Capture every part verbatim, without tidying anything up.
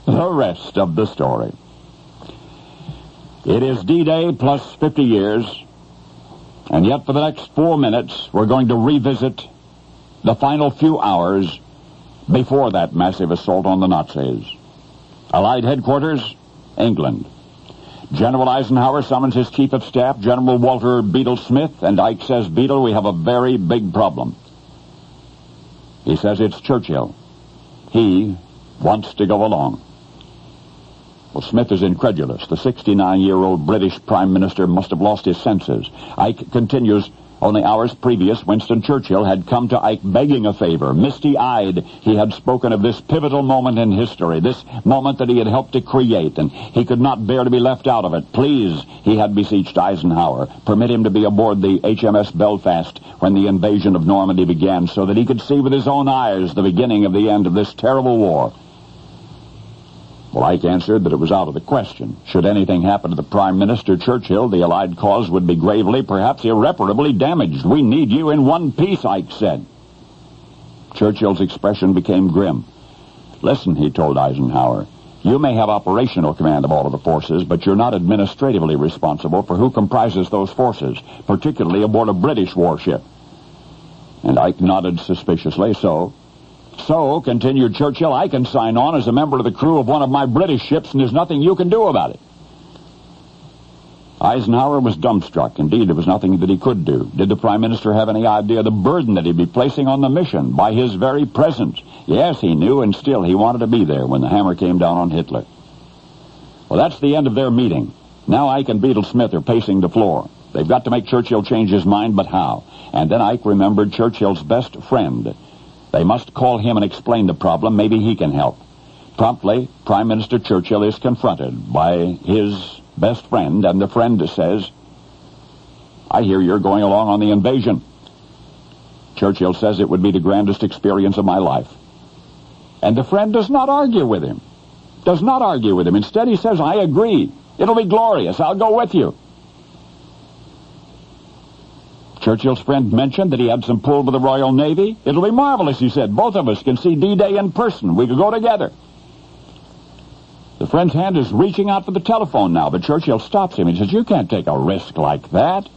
the rest of the story. It is D-Day plus fifty years, and yet for the next four minutes, we're going to revisit the final few hours before that massive assault on the Nazis. Allied headquarters, England. General Eisenhower summons his chief of staff, General Walter Beadle Smith, and Ike says, "Beadle, we have a very big problem." He says it's Churchill. He wants to go along. Well, Smith is incredulous. The sixty-nine-year-old British Prime Minister must have lost his senses. Ike continues, only hours previous, Winston Churchill had come to Ike begging a favor. Misty-eyed, he had spoken of this pivotal moment in history, this moment that he had helped to create, and he could not bear to be left out of it. Please, he had beseeched Eisenhower, permit him to be aboard the H M S Belfast when the invasion of Normandy began, so that he could see with his own eyes the beginning of the end of this terrible war. Well, Ike answered that it was out of the question. Should anything happen to the Prime Minister, Churchill, the Allied cause would be gravely, perhaps irreparably damaged. We need you in one piece, Ike said. Churchill's expression became grim. Listen, he told Eisenhower, you may have operational command of all of the forces, but you're not administratively responsible for who comprises those forces, particularly aboard a British warship. And Ike nodded suspiciously. So... So, continued Churchill, I can sign on as a member of the crew of one of my British ships, and there's nothing you can do about it. Eisenhower was dumbstruck. Indeed, there was nothing that he could do. Did the Prime Minister have any idea of the burden that he'd be placing on the mission by his very presence? Yes, he knew, and still he wanted to be there when the hammer came down on Hitler. Well, that's the end of their meeting. Now Ike and Beadle Smith are pacing the floor. They've got to make Churchill change his mind, but how? And then Ike remembered Churchill's best friend. They must call him and explain the problem. Maybe he can help. Promptly, Prime Minister Churchill is confronted by his best friend, and the friend says, I hear you're going along on the invasion. Churchill says it would be the grandest experience of my life. And the friend does not argue with him. Does not argue with him. Instead, he says, I agree. It'll be glorious. I'll go with you. Churchill's friend mentioned that he had some pull with the Royal Navy. It'll be marvelous, he said. Both of us can see D-Day in person. We could go together. The friend's hand is reaching out for the telephone now, but Churchill stops him. He says, you can't take a risk like that.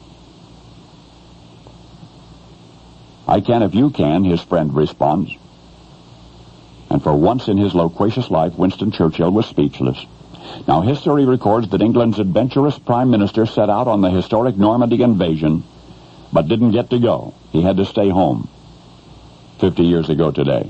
I can if you can, his friend responds. And for once in his loquacious life, Winston Churchill was speechless. Now, history records that England's adventurous Prime Minister set out on the historic Normandy invasion, but didn't get to go. He had to stay home. Fifty years ago today.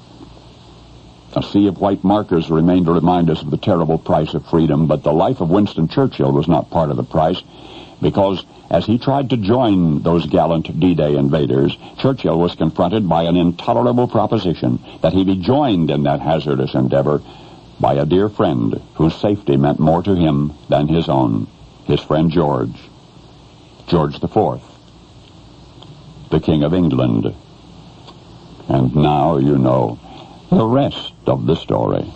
A sea of white markers remain to remind us of the terrible price of freedom, but the life of Winston Churchill was not part of the price, because as he tried to join those gallant D-Day invaders, Churchill was confronted by an intolerable proposition that he be joined in that hazardous endeavor by a dear friend whose safety meant more to him than his own, his friend George, George the Fourth. The King of England. And now you know the rest of the story.